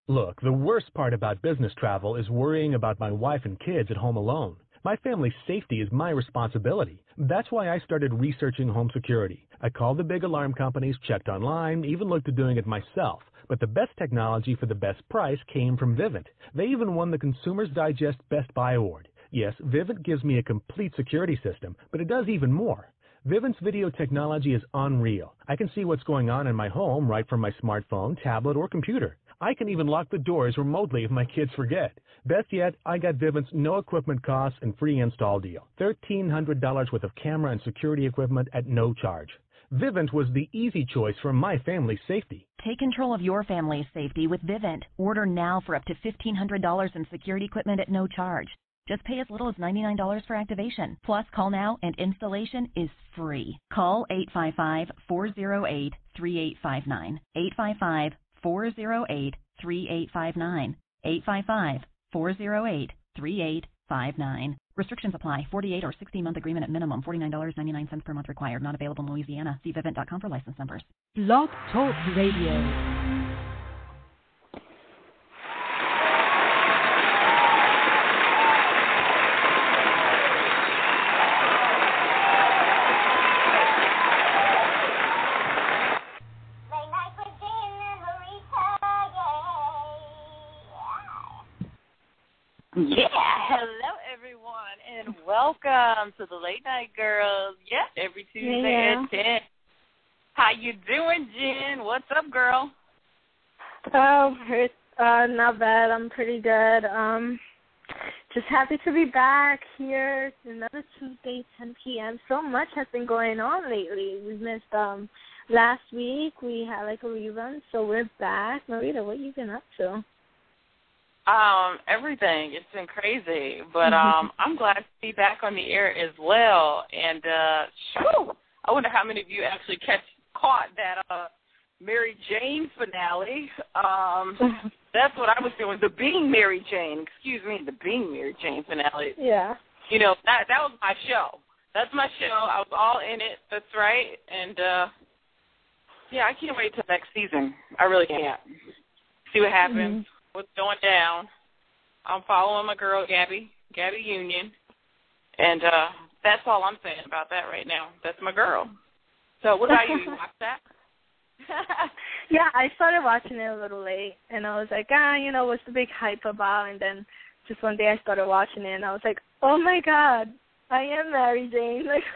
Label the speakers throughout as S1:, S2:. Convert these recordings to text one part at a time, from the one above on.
S1: Look, the worst part about business travel is worrying about my wife and kids at home alone. My family's safety is my responsibility. That's why I started researching home security. I called the big alarm companies, checked online, even looked at doing it myself. But the best technology for the best price came from Vivint. They even won the Consumer's Digest Best Buy Award. Yes, Vivint gives me a complete security system, but it does even more. Vivint's video technology is unreal. I can see what's going on in my home right from my smartphone, tablet, or computer. I can even lock the doors remotely if my kids forget. Best yet, I got Vivint's no equipment costs and free install deal. $1,300 worth of camera and security equipment at no charge. Vivint was the easy choice for my family's safety.
S2: Take control of your family's safety with Vivint. Order now for up to $1,500 in security equipment at no charge. Just pay as little as $99 for activation. Plus, call now and installation is free. Call 855-408-3859. 855-408-3859. 855-408-3859. Restrictions apply. 48 or 60-month agreement at minimum. $49.99 per month required. Not available in Louisiana. See Vivint.com for license numbers.
S3: Blog Talk Radio.
S4: Yeah, hello everyone, and welcome to the Late Night Girls. Yes, every Tuesday at 10. How you doing, Jen? What's up, girl?
S5: Oh, it's not bad. I'm pretty good. Just happy to be back here. Another Tuesday, 10 p.m. So much has been going on lately. We missed last week. We had like a rerun, so we're back. Marita, what you been up to?
S4: Everything. It's been crazy, but I'm glad to be back on the air as well. And I wonder how many of you actually caught that Mary Jane finale. That's what I was doing. The Being Mary Jane. Excuse me, the Being Mary Jane finale.
S5: Yeah.
S4: You know, that was my show. That's my show. I was all in it. That's right. And yeah, I can't wait till next season. I really can't. See what happens. What's going down. I'm following my girl, Gabby Union, and that's all I'm saying about that right now. That's my girl. So what about you? You watch that?
S5: Yeah, I started watching it a little late, and I was like, what's the big hype about? And then just one day I started watching it, and I was like, oh, my God, I am Mary Jane. Like,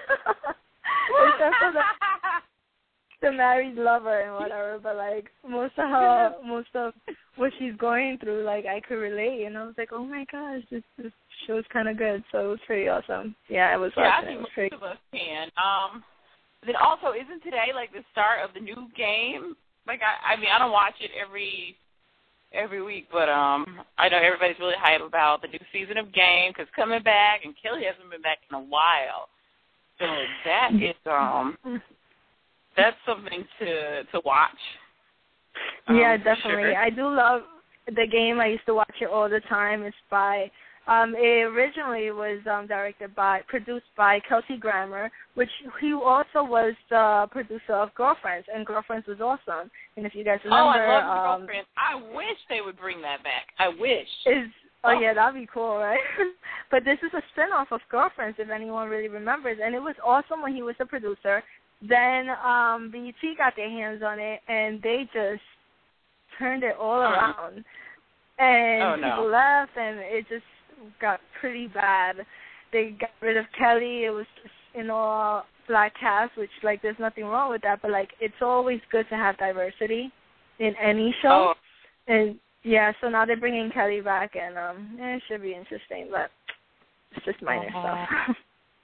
S5: the married lover and whatever, but like most of what she's going through, like I could relate, and I was like, oh my gosh, this show's kind of good, so it was pretty awesome. Yeah, I was watching.
S4: I think most of us can. Then also, isn't today like the start of the new game? Like I mean, I don't watch it every week, but I know everybody's really hyped about the new season of Game because coming back, and Kelly hasn't been back in a while, so that is that's something to watch.
S5: Yeah, definitely.
S4: Sure.
S5: I do love the Game. I used to watch it all the time. It's by, it originally was produced by Kelsey Grammer, which he also was the producer of Girlfriends, and Girlfriends was awesome. And if you guys remember.
S4: Oh, I love Girlfriends. I wish they would bring that back. I wish.
S5: Yeah, that'd be cool, right? But this is a spinoff of Girlfriends, if anyone really remembers, and it was awesome when he was the producer. Then BET got their hands on it, and they just turned it all around. And people left, and it just got pretty bad. They got rid of Kelly. It was just an all black cast, which, like, there's nothing wrong with that. But, like, it's always good to have diversity in any show. And, yeah, so now they're bringing Kelly back, and it should be interesting, but it's just minor stuff.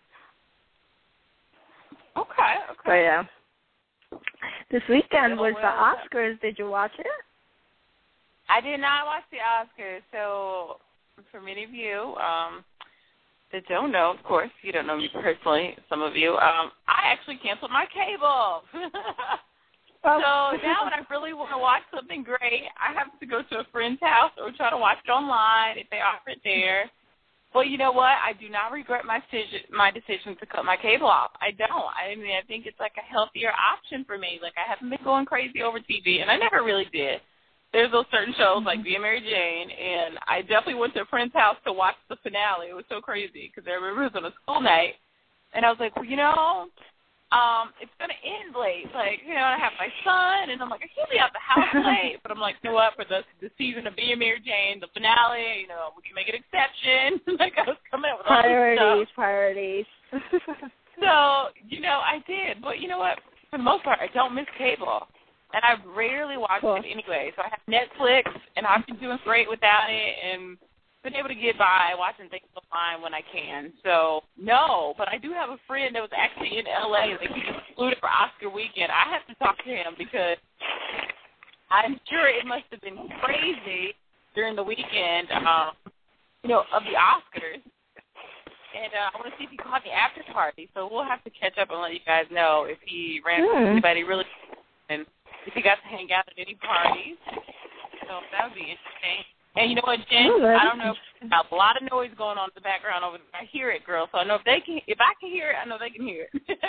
S4: Okay.
S5: But yeah. This weekend was the Oscars. Did you watch it?
S4: I did not watch the Oscars. So for many of you that don't know, of course, you don't know me personally, some of you, I actually canceled my cable. So now when I really want to watch something great, I have to go to a friend's house or try to watch it online if they offer it there. Well, you know what? I do not regret my decision to cut my cable off. I don't. I mean, I think it's like a healthier option for me. Like, I haven't been going crazy over TV, and I never really did. there's those certain shows like Being Mary Jane, and I definitely went to a friend's house to watch the finale. It was so crazy because I remember it was on a school night, and I was like, well, you know, it's going to end late. Like, you know, I have my son, and I'm like, I can't be out the house late. But I'm like, you know what, for the season of Being Mary Jane, the finale, you know, we can make an exception. Like, I was coming up with all this stuff.
S5: Priorities.
S4: So, you know, I did. But you know what? For the most part, I don't miss cable. And I rarely watch it anyway. So I have Netflix, and I've been doing great without it and been able to get by watching things online when I can. So, no, but I do have a friend that was actually in L.A. Like, he flew for Oscar weekend. I have to talk to him because I'm sure it must have been crazy during the weekend, you know, of the Oscars. And I want to see if he caught the after party. So we'll have to catch up and let you guys know if he ran into anybody really and if he got to hang out at any parties. So that would be interesting. And you know what, Jen? I don't know. There's a lot of noise going on in the background over there. I hear it, girl. So I know if I can hear it, I know they can hear it.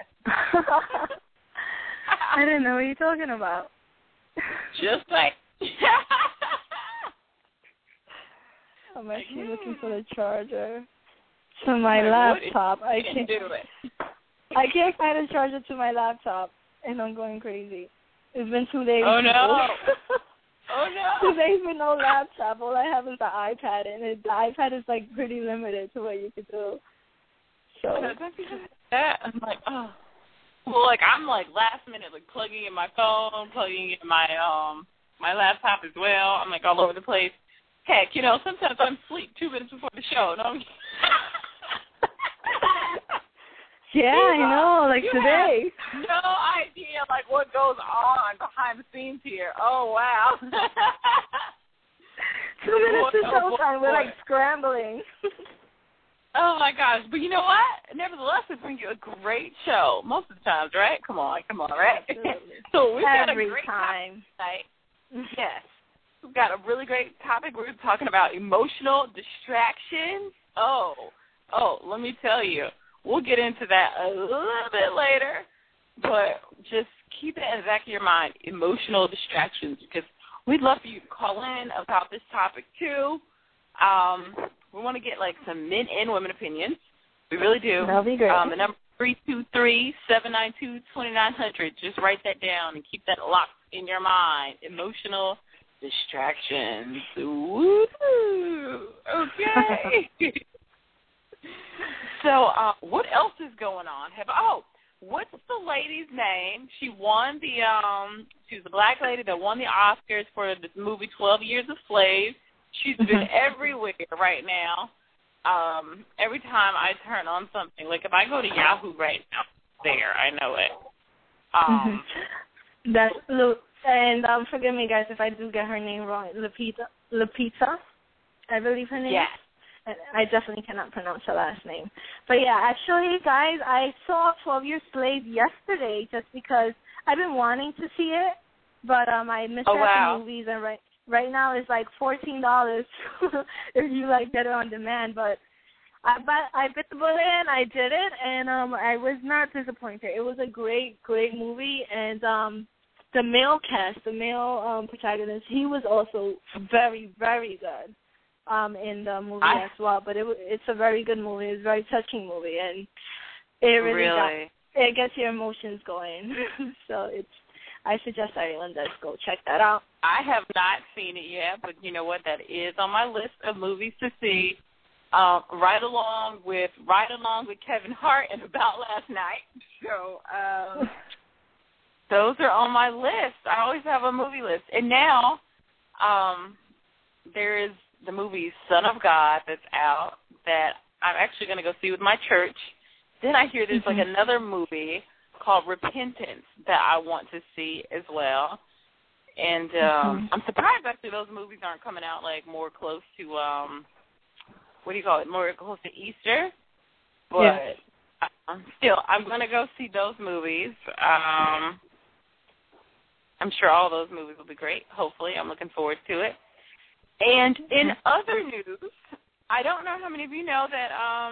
S5: I didn't know what you're talking about.
S4: Just like.
S5: I'm actually looking for the charger to my laptop. I can't
S4: do it.
S5: I can't find a charger to my laptop, and I'm going crazy. It's been 2 days.
S4: Oh, no. Oh, no.
S5: 2 days with no laptop. All I have is the iPad, and the iPad is, like, pretty limited to what you could do. So.
S4: I'm like, oh. Well, like, I'm, like, last minute, like, plugging in my phone, plugging in my my laptop as well. I'm, like, all over the place. Heck, you know, sometimes I'm asleep 2 minutes before the show. No,
S5: yeah, I know, like today.
S4: No idea, like, what goes on behind the scenes here. Oh, wow.
S5: 2 minutes to showtime. We're, like, scrambling.
S4: Oh, my gosh. But you know what? Nevertheless, we bring you a great show most of the times, right? Come on, right? So we've got a great time tonight. Yes. We've got a really great topic. We're talking about emotional distractions. Oh, let me tell you. We'll get into that a little bit later, but just keep it in the back of your mind, emotional distractions, because we'd love for you to call in about this topic, too. We want to get, like, some men and women opinions. We really do.
S5: That'll be great.
S4: The number 323-792-2900. Just write that down and keep that locked in your mind. Emotional distractions. Woo! Okay. So, what else is going on? What's the lady's name? She won she was a black lady that won the Oscars for the movie 12 Years a Slave. She's been everywhere right now. Every time I turn on something, like if I go to Yahoo right now, there, I know it.
S5: And forgive me, guys, if I do get her name wrong. Lupita, I believe her name.
S4: Yes.
S5: I definitely cannot pronounce her last name. But, yeah, actually, guys, I saw 12 Years Slave yesterday just because I've been wanting to see it, but I missed out the movies, and right now it's like $14 if you, like, get it on demand. But I bit the bullet and I did it, and I was not disappointed. It was a great, great movie, and the male cast, the male protagonist, he was also very, very good. In the movie as well, but it's a very good movie. It's a very touching movie, and it really it gets your emotions going. So I suggest everyone does go check that out.
S4: I have not seen it yet, but you know what? That is on my list of movies to see. Right along with Kevin Hart and About Last Night. So those are on my list. I always have a movie list, and now there is the movie Son of God that's out that I'm actually going to go see with my church. Then I hear there's like another movie called Repentance that I want to see as well. And I'm surprised actually those movies aren't coming out like more close to more close to Easter. But still, I'm going to go see those movies. I'm sure all those movies will be great. Hopefully, I'm looking forward to it. And in other news, I don't know how many of you know that,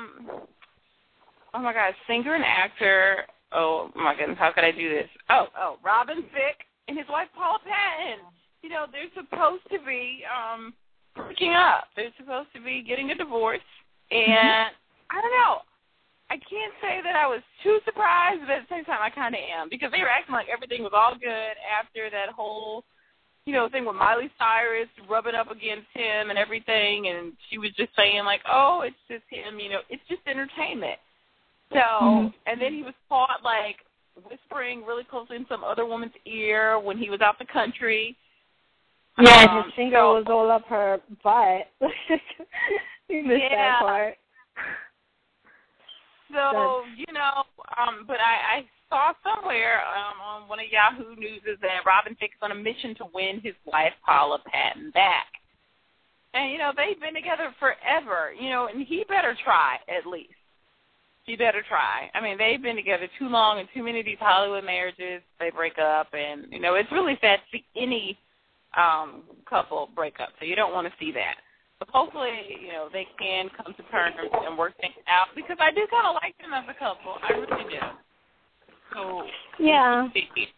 S4: singer and actor, oh, my goodness, how could I do this? Robin Thicke and his wife, Paula Patton. they're supposed to be breaking up. They're supposed to be getting a divorce. And I don't know. I can't say that I was too surprised, but at the same time I kind of am, because they were acting like everything was all good after that whole, thing with Miley Cyrus rubbing up against him and everything, and she was just saying like, oh, it's just him, it's just entertainment. So, and then he was caught like whispering really closely in some other woman's ear when he was out the country.
S5: Yeah, his finger was all up her butt. You missed that part.
S4: So, but I saw somewhere on one of Yahoo News is that Robin Thicke is on a mission to win his wife, Paula Patton, back. And, they've been together forever, and he better try at least. He better try. I mean, they've been together too long, and too many of these Hollywood marriages, they break up. And, it's really sad to see any couple break up. So you don't want to see that. But hopefully, they can come to terms and work things out, because I do kind of like them as a couple. I really do. So,
S5: yeah.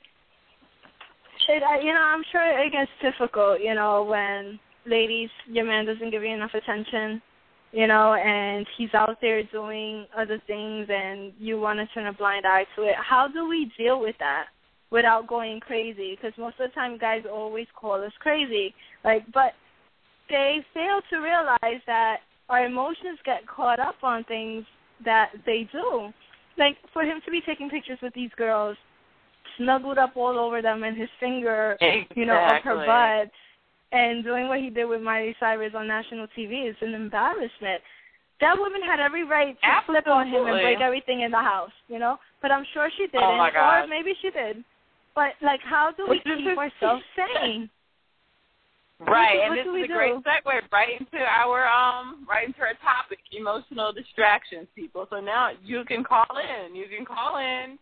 S5: I'm sure it gets difficult, when ladies, your man doesn't give you enough attention, and he's out there doing other things and you want to turn a blind eye to it. How do we deal with that without going crazy? Because most of the time guys always call us crazy. But they fail to realize that our emotions get caught up on things that they do. Like, for him to be taking pictures with these girls, snuggled up all over them, and his finger, up her butt, and doing what he did with Miley Cyrus on national TV is an embarrassment. That woman had every right to flip on him and break everything in the house, But I'm sure she didn't, or maybe she did. But, how do we keep ourselves sane?
S4: Right, and this is a great segue right into our topic, emotional distractions, people. So now you can call in. You can call in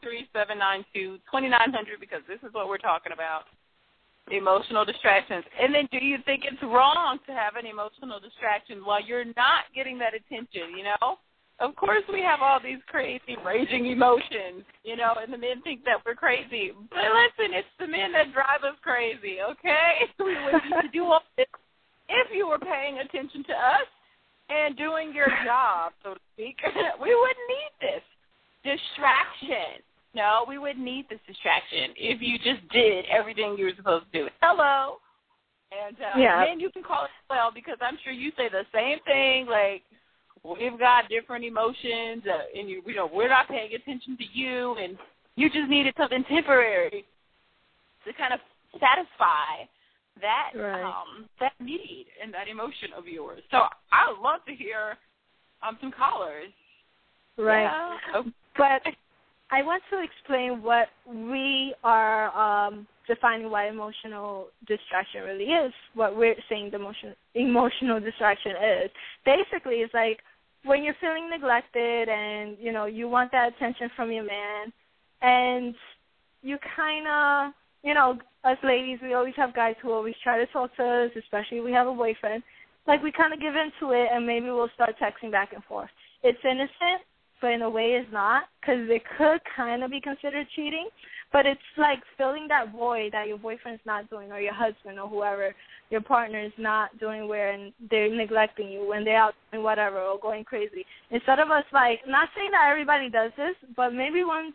S4: 323-792-2900, because this is what we're talking about, emotional distractions. And then, do you think it's wrong to have an emotional distraction while you're not getting that attention? Of course, we have all these crazy, raging emotions, and the men think that we're crazy. But listen, it's the men that drive us crazy, okay? We wouldn't need to do all this if you were paying attention to us and doing your job, so to speak. We wouldn't need this distraction. No, we wouldn't need this distraction if you just did everything you were supposed to do. Hello. And then you can call as well, because I'm sure you say the same thing, like, we've got different emotions, and we're not paying attention to you, and you just needed something temporary to kind of satisfy that that need and that emotion of yours. So I would love to hear some callers.
S5: Right.
S4: Yeah.
S5: But I want to explain what we are defining what emotional distraction really is, what we're saying the emotional distraction is. Basically, it's like when you're feeling neglected and, you want that attention from your man, and you kind of, us ladies, we always have guys who always try to talk to us, especially if we have a boyfriend. Like, we kind of give into it, and maybe we'll start texting back and forth. It's innocent, but in a way it's not, because it could kind of be considered cheating. But it's like filling that void that your boyfriend's not doing, or your husband, or whoever, your partner is not doing where, and they're neglecting you when they're out doing whatever or going crazy. Instead of us, not saying that everybody does this, but maybe once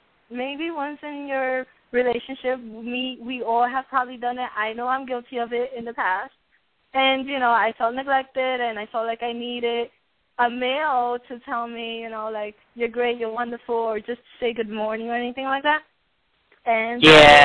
S5: in your relationship, we all have probably done it. I know I'm guilty of it in the past. And, I felt neglected, and I felt like I needed a male to tell me, you're great, you're wonderful, or just say good morning or anything like that. And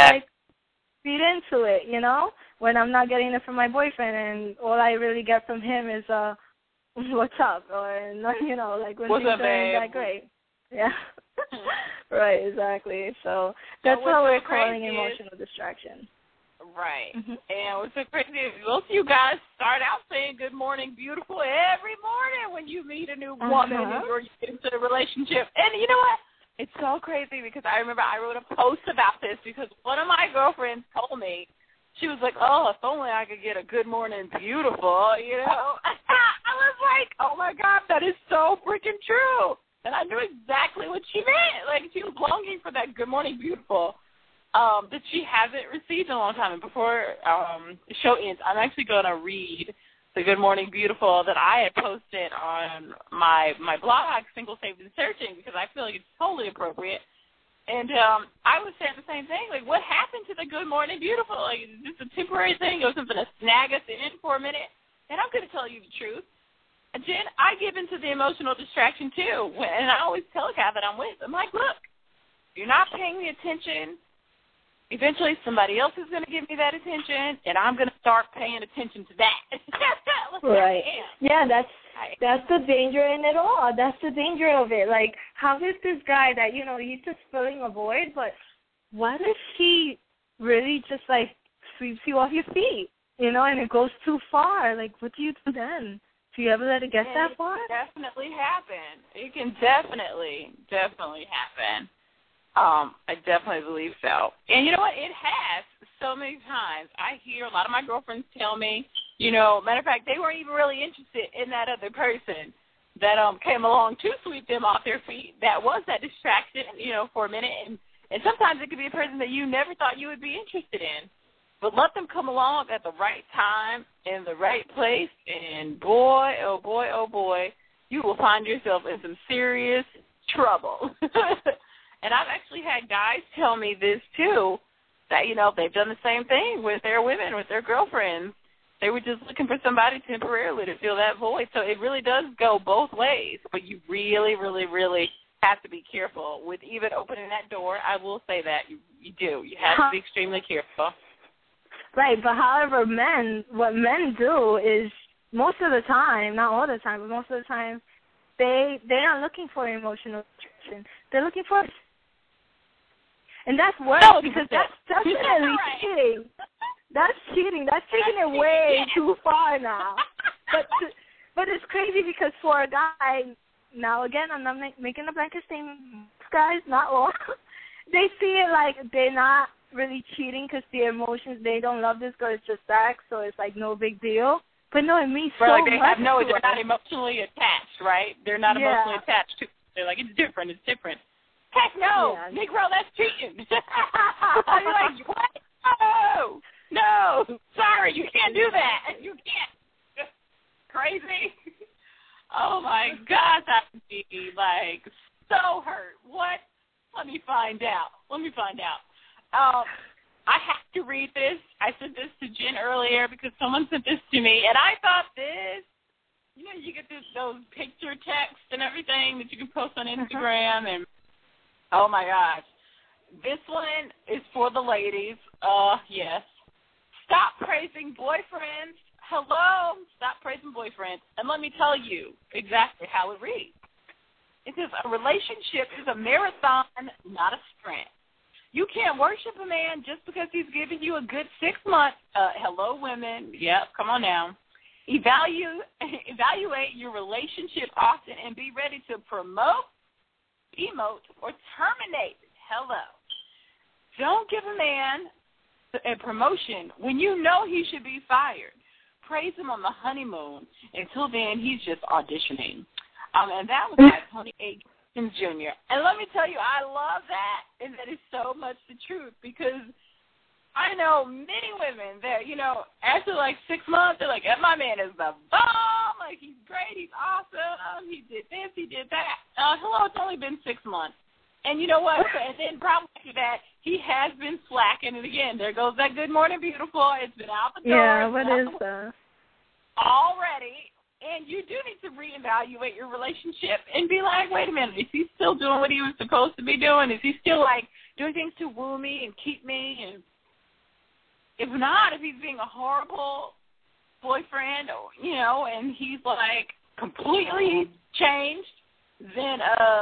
S5: feed into it, when I'm not getting it from my boyfriend, and all I really get from him is what's up, or when things aren't that great. Yeah. Right, exactly. So that's what we're calling emotional distraction.
S4: Right. And what's so crazy is most of you guys start out saying good morning, beautiful, every morning when you meet a new woman or you get into a relationship. And you know what? It's so crazy, because I remember I wrote a post about this, because one of my girlfriends told me, she was like, oh, if only I could get a good morning, beautiful, I was like, oh, my God, that is so freaking true. And I knew exactly what she meant. Like, she was longing for that good morning, beautiful. that she hasn't received in a long time. And before the show ends, I'm actually going to read the Good Morning Beautiful that I had posted on my blog, Single Saved and Searching, because I feel like it's totally appropriate. And I was saying the same thing. Like, what happened to the Good Morning Beautiful? Like, is this a temporary thing? It was something to snag us in for a minute? And I'm going to tell you the truth. Jen, I give into the emotional distraction, too. And I always tell a guy that I'm with, I'm like, look, you're not paying me attention. Eventually somebody else is going to give me that attention, and I'm going to start paying attention to that.
S5: Right. Yeah, that's the danger in it all. That's the danger of it. Like, how is this guy that, you know, he's just filling a void, but what if he really just, like, sweeps you off your feet, you know, and it goes too far? Like, what do you do then? Do you ever let it get that far?
S4: It can definitely happen. It can definitely happen. I definitely believe so. And you know what? It has so many times. I hear a lot of my girlfriends tell me, you know, matter of fact, they weren't even really interested in that other person that came along to sweep them off their feet. That was that distraction, you know, for a minute. And sometimes it could be a person that you never thought you would be interested in. But let them come along at the right time, in the right place, and boy, oh boy, oh boy, you will find yourself in some serious trouble. And I've actually had guys tell me this, too, that, you know, they've done the same thing with their women, with their girlfriends. They were just looking for somebody temporarily to fill that void. So it really does go both ways. But you really, really, really have to be careful with even opening that door. I will say that. You do. You have to be extremely careful.
S5: Right, but however, what men do is most of the time, not all the time, but most of the time, they're not looking for emotional attraction. They're looking for, and that's worse because that's definitely cheating. That's cheating. That's taking it way too far now. But it's crazy because for a guy, now again, I'm not making a blanket statement. Guys, not all. They see it like they're not really cheating because the emotions, they don't love this girl, it's just sex, so it's like no big deal. But no, it means so
S4: like
S5: much.
S4: They're not emotionally attached, right? They're not emotionally attached to. They're like, it's different. Heck no, Negro, that's cheating. I'm like, what? No, sorry, you can't do that. You can't. Crazy. Oh my gosh, I would be like so hurt. What? Let me find out. I have to read this. I sent this to Jen earlier because someone sent this to me, and I thought this, you know, you get those picture texts and everything that you can post on Instagram, and oh my gosh. This one is for the ladies. Yes. Stop praising boyfriends. Hello. Stop praising boyfriends. And let me tell you exactly how it reads. It says a relationship is a marathon, not a sprint. You can't worship a man just because he's giving you a good 6 months. Hello, women. Yep, come on now. Evaluate your relationship often and be ready to promote, demote, or terminate. Hello. Don't give a man a promotion when you know he should be fired. Praise him on the honeymoon. Until then, he's just auditioning. And that was by Tony A. Jr. And let me tell you, I love that, and that is so much the truth, because I know many women that, you know, after like 6 months, they're like, my man is the bomb, like he's great, he's awesome, he did this, he did that. Hello, it's only been 6 months. And you know what? And then probably after that, he has been slacking, and again, there goes that Good Morning Beautiful. It's been out the door.
S5: Yeah, what is that?
S4: Already. And you do need to reevaluate your relationship and be like, wait a minute, is he still doing what he was supposed to be doing? Is he still, like, doing things to woo me and keep me? And if not, if he's being a horrible boyfriend, you know, and he's, like, completely changed, then,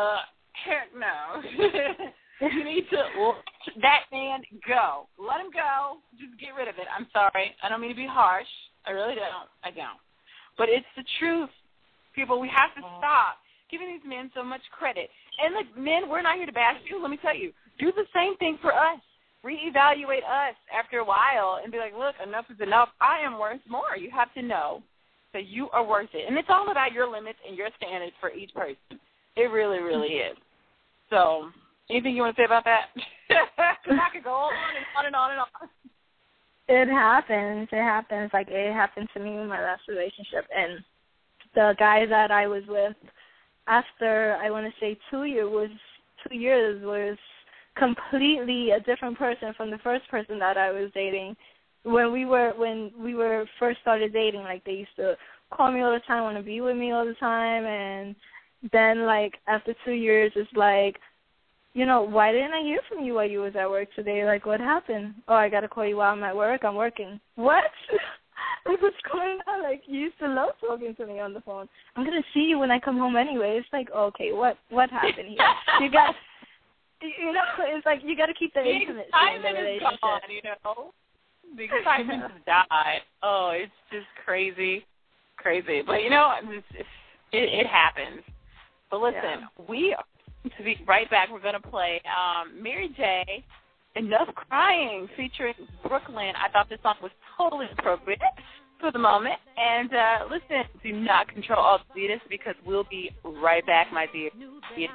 S4: heck no. You need to let that man go. Let him go. Just get rid of it. I'm sorry. I don't mean to be harsh. I really don't. I don't. But it's the truth, people. We have to stop giving these men so much credit. And, look, men, we're not here to bash you. Let me tell you, do the same thing for us. Reevaluate us after a while and be like, look, enough is enough. I am worth more. You have to know that you are worth it. And it's all about your limits and your standards for each person. It really, really is. So Anything you want to say about that? I could go on and on and on and on.
S5: It happens. It happens. Like, it happened to me in my last relationship. And the guy that I was with after, I want to say 2 years was completely a different person from the first person that I was dating. When we were first started dating, like, they used to call me all the time, want to be with me all the time, and then, like, after 2 years, it's like, you know, why didn't I hear from you while you was at work today? Like, what happened? Oh, I got to call you while I'm at work. I'm working. What? Like, what's going on? Like, you used to love talking to me on the phone. I'm going to see you when I come home anyway. It's like, okay, what happened here? You got, you know, it's like you got to keep the intimacy in the relationship.
S4: Is gone, you know? The excitement has died. Oh, it's just crazy. But, you know, it happens. But listen, we are to be right back. We're going to play Mary J. Enough Crying featuring Brooklyn. I thought this song was totally appropriate for the moment. And listen, do not control all the this because we'll be right back, my dear. Always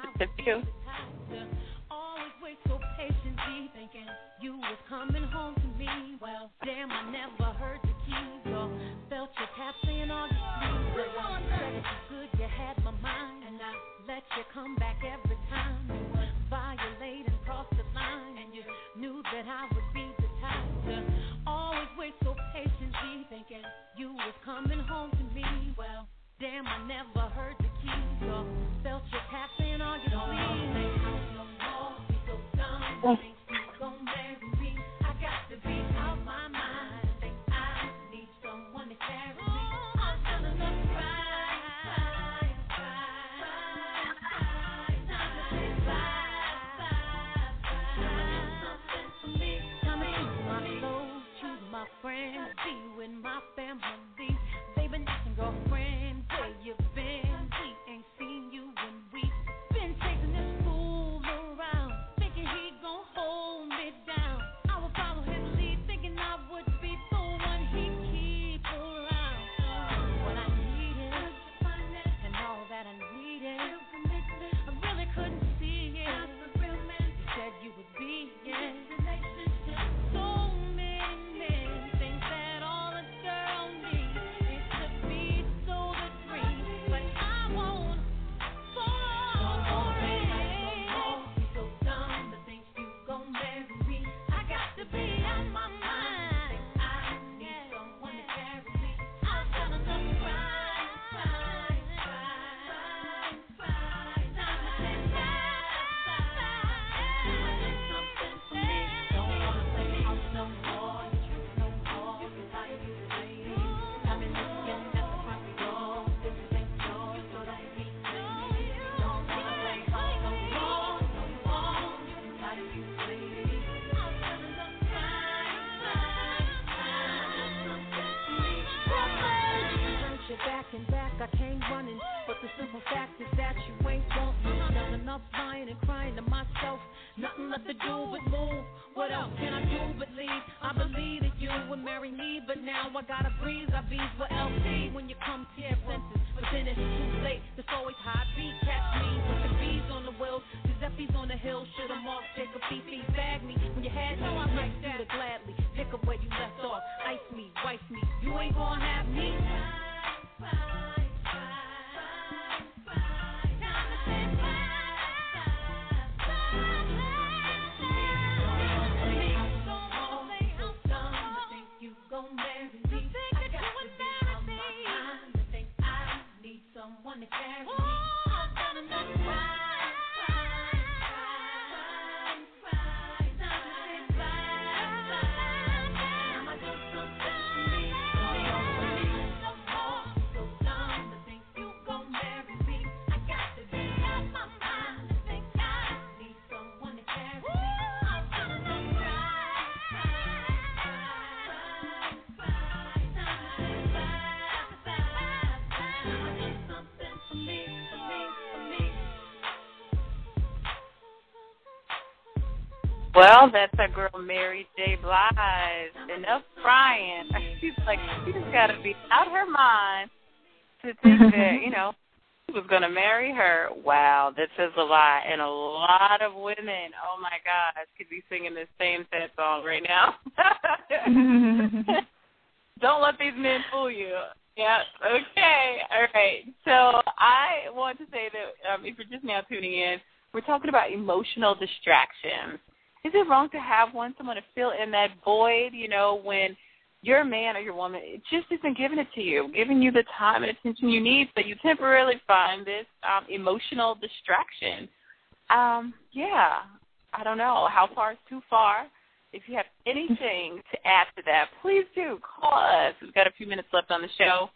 S4: wait so patiently, thinking you was coming home to me. Well, damn, I never heard the keys or felt your tap saying all your sleeves. Said it was good, you had my mind, and I let you come back every time. You would violate and cross the line, and you knew that I would be the type to always wait so patiently, thinking you was coming home to me. Well, damn, I never heard the keys or felt your tap saying all your sleeves. No more, be so dumb, think you gon' marry me. I got to be out my mind, think I need someone to carry me. I'm feeling the my friends, be with my family. Baby, nothing, girlfriend, where you been? We ain't seen you when we been chasing this fool around, thinking he gon' hold me down. I would follow his lead, thinking I would be the one he keep around. What I needed, and all that I needed, I really couldn't see it. You said you would be in relationship. So back, I came running, but the simple fact is that you ain't want me. There's enough lying and crying to myself, nothing left to do but move. What else can I do but leave? I believe that you would marry me, but now I gotta breathe. I be what else be when you come to your senses, but then it's too late. There's always high beat, catch me with the bees on the wheels, Giuseppe's on the hill, shoot 'em off, take a Fifi, bag me. When you had me, I might do it gladly, pick up where you left off, ice me, wife me, you ain't gonna have me. Someone to carry me. I've done enough Well, that's our girl Mary J. Blige. Enough crying. She's like, she's got to be out her mind to think that, you know, was going to marry her. Wow, that says a lot. And a lot of women, oh, my gosh, could be singing this same sad song right now. Don't let these men fool you. Yeah, okay, all right. So I want to say that if you're just now tuning in, we're talking about emotional distractions. Is it wrong to have someone to fill in that void, when your man or your woman, it just isn't giving it to you, giving you the time and attention you need, so you temporarily find this emotional distraction? Yeah, I don't know. How far is too far? If you have anything to add to that, please do call us. We've got a few minutes left on the show.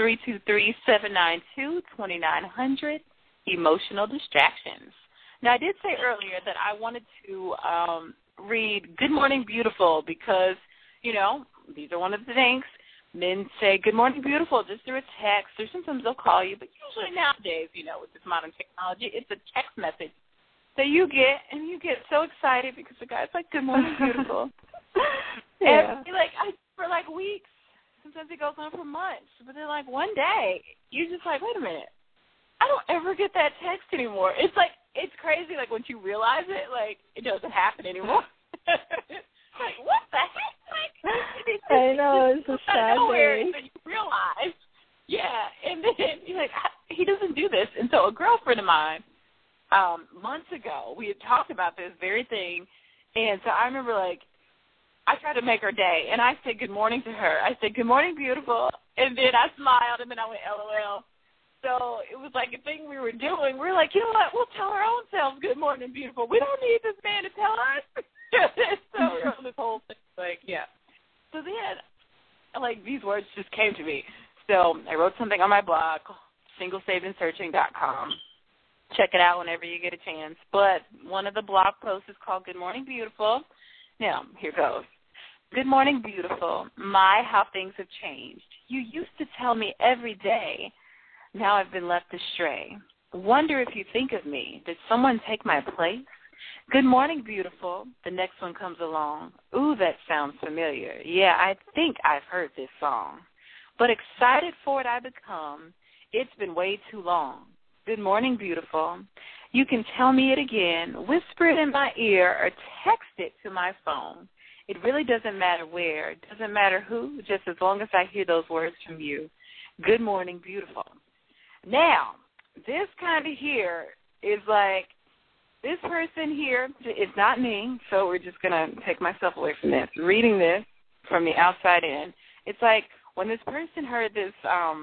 S4: 323-792-2900, emotional distractions. Now, I did say earlier that I wanted to read Good Morning Beautiful because, these are one of the things. Men say, good morning, beautiful, just through a text, or sometimes they'll call you. But usually nowadays, with this modern technology, it's a text message that you get, and you get so excited because the guy's like, good morning, beautiful.
S5: Yeah.
S4: And for weeks. Sometimes it goes on for months. But then, one day, you're just like, wait a minute. I don't ever get that text anymore. It's crazy, once you realize it, it doesn't happen anymore. What the heck?
S5: I know, it's a sad day.
S4: So you realize, yeah, and then you're like, he doesn't do this. And so a girlfriend of mine, months ago, we had talked about this very thing, and so I remember, I tried to make her day, and I said good morning to her. I said, good morning, beautiful, and then I smiled, and then I went, LOL. So it was a thing we were doing. We were like, you know what, we'll tell our own selves good morning, beautiful. We don't need this man to tell us. So we were on this whole thing, yeah. So then, these words just came to me. So I wrote something on my blog, SingleSavedandSearching.com. Check it out whenever you get a chance. But one of the blog posts is called Good Morning, Beautiful. Now, here goes. Good morning, beautiful. My, how things have changed. You used to tell me every day. Now I've been left astray. Wonder if you think of me. Did someone take my place? Good morning, beautiful. The next one comes along. Ooh, that sounds familiar. Yeah, I think I've heard this song. But excited for it I become. It's been way too long. Good morning, beautiful. You can tell me it again, whisper it in my ear, or text it to my phone. It really doesn't matter where. It doesn't matter who, just as long as I hear those words from you. Good morning, beautiful. Now, this kind of here is this person here is not me, so we're just going to take myself away from this. Reading this from the outside in, it's when this person heard this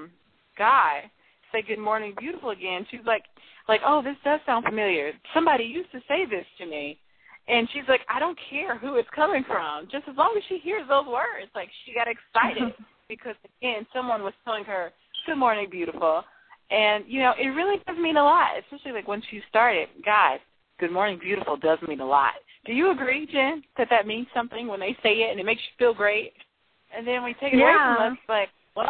S4: guy say good morning, beautiful again, she's like, oh, this does sound familiar. Somebody used to say this to me. And she's like, I don't care who it's coming from. Just as long as she hears those words. She got excited because, again, someone was telling her, good morning, beautiful. And, it really does mean a lot, especially once you started. Guys, good morning, beautiful does mean a lot. Do you agree, Jen, that means something when they say it and it makes you feel great? And then we take it away from us, what?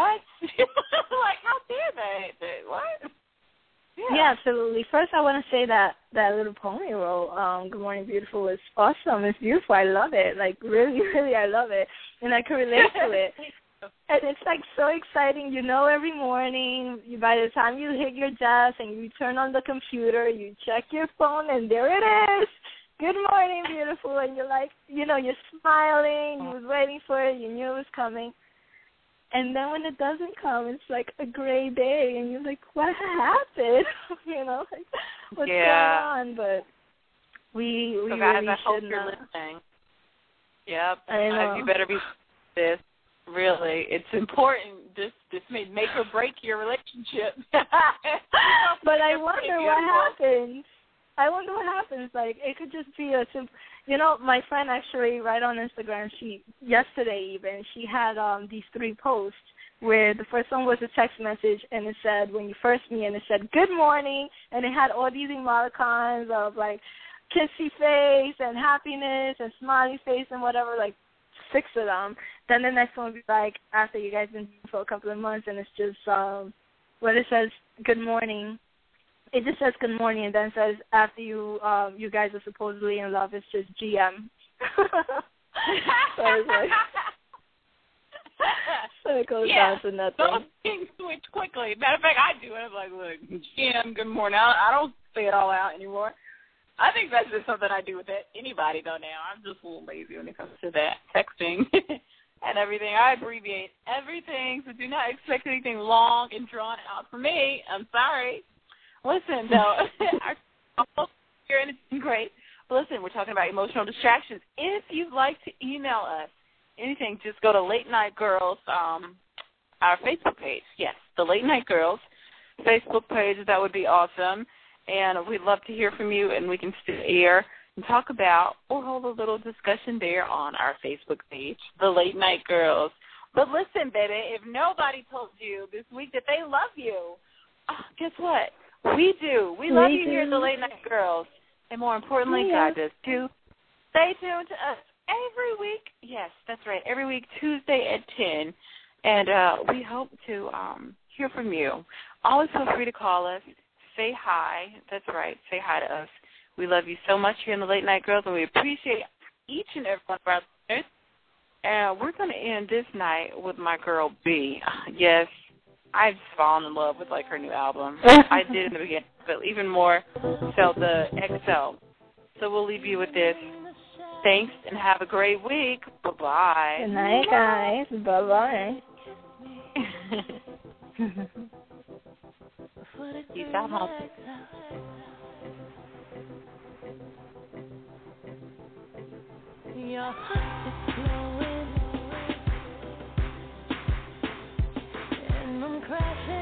S4: How dare they? What?
S5: Yeah, absolutely. First, I want to say that little poem you wrote, Good Morning, Beautiful, is awesome. It's beautiful. I love it. Really, really, I love it. And I can relate to it. And it's, so exciting. Every morning, by the time you hit your desk and you turn on the computer, you check your phone, and there it is. Good morning, beautiful. And you're you're smiling. You was waiting for it. You knew it was coming. And then when it doesn't come, it's a gray day, and you're like, what happened? What's going on? But we
S4: so
S5: really
S4: guys, I hope
S5: should
S4: you're
S5: not.
S4: listening. Yep.
S5: I know.
S4: You better be this. Really, it's important. This may make or break your relationship.
S5: But I wonder what happens. It could just be a simple. My friend actually, right on Instagram, yesterday even, she had these 3 posts where the first one was a text message, and it said, when you first meet, and it said, good morning, and it had all these emoticons of, kissy face and happiness and smiley face and whatever, 6 of them. Then the next one would be after you guys been for a couple of months, and it's just when it says good morning. It just says good morning, and then says after you guys are supposedly in love, it's just GM. So It goes
S4: Yeah,
S5: down to nothing.
S4: those things switch quickly. Matter of fact, I do. I'm like, look, Jim, good morning. I don't say it all out anymore. I think that's just something I do with anybody, though, now. I'm just a little lazy when it comes to that, texting and everything. I abbreviate everything, so do not expect anything long and drawn out from me. I'm sorry. Listen, though, our here, and it's been great. Listen, we're talking about emotional distractions. If you'd like to email us anything, just go to Late Night Girls, our Facebook page. Yes, the Late Night Girls Facebook page. That would be awesome. And we'd love to hear from you, and we can sit here and talk about or hold a little discussion there on our Facebook page, the Late Night Girls. But listen, baby, if nobody told you this week that they love you, guess what? We do. We love you here at the Late Night Girls. And more importantly, God does too. Stay tuned to us every week. Yes, that's right. Every week, Tuesday at 10. And we hope to hear from you. Always feel free to call us. Say hi. That's right. Say hi to us. We love you so much here in the Late Night Girls, and we appreciate each and every one of our listeners. And we're going to end this night with my girl, B. Yes, I've fallen in love with, like, her new album. I did in the beginning, but even more so the XL. So we'll leave you with this. Thanks, and have a great week. Bye-bye.
S5: Good night, guys. Bye-bye.
S4: Peace out, Mom.
S6: Your heart is glowing, and I'm crashing.